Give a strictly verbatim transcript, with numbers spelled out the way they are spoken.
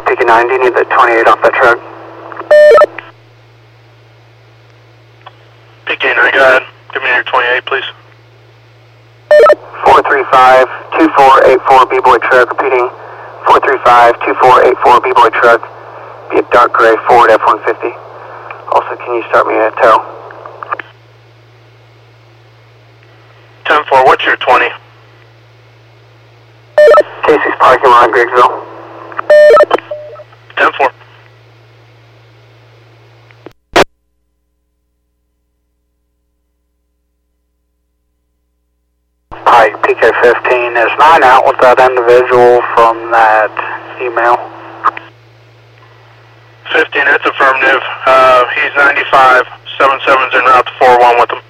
P K nine, do you need the twenty-eight off that truck? P K nine, go ahead. Give me your twenty-eight, please. four three five, two four eight four B-Boy truck, repeating, four three five, two four eight four B-Boy truck, be a dark gray Ford F one fifty. Also, can you start me a tow? ten four, what's your twenty? Casey's parking lot, Griggsville. ten four. Pike, P K fifteen, is nine out with that individual from that email? fifteen, it's affirmative. Uh, he's ninety-five. seven seven's en route to four one with him.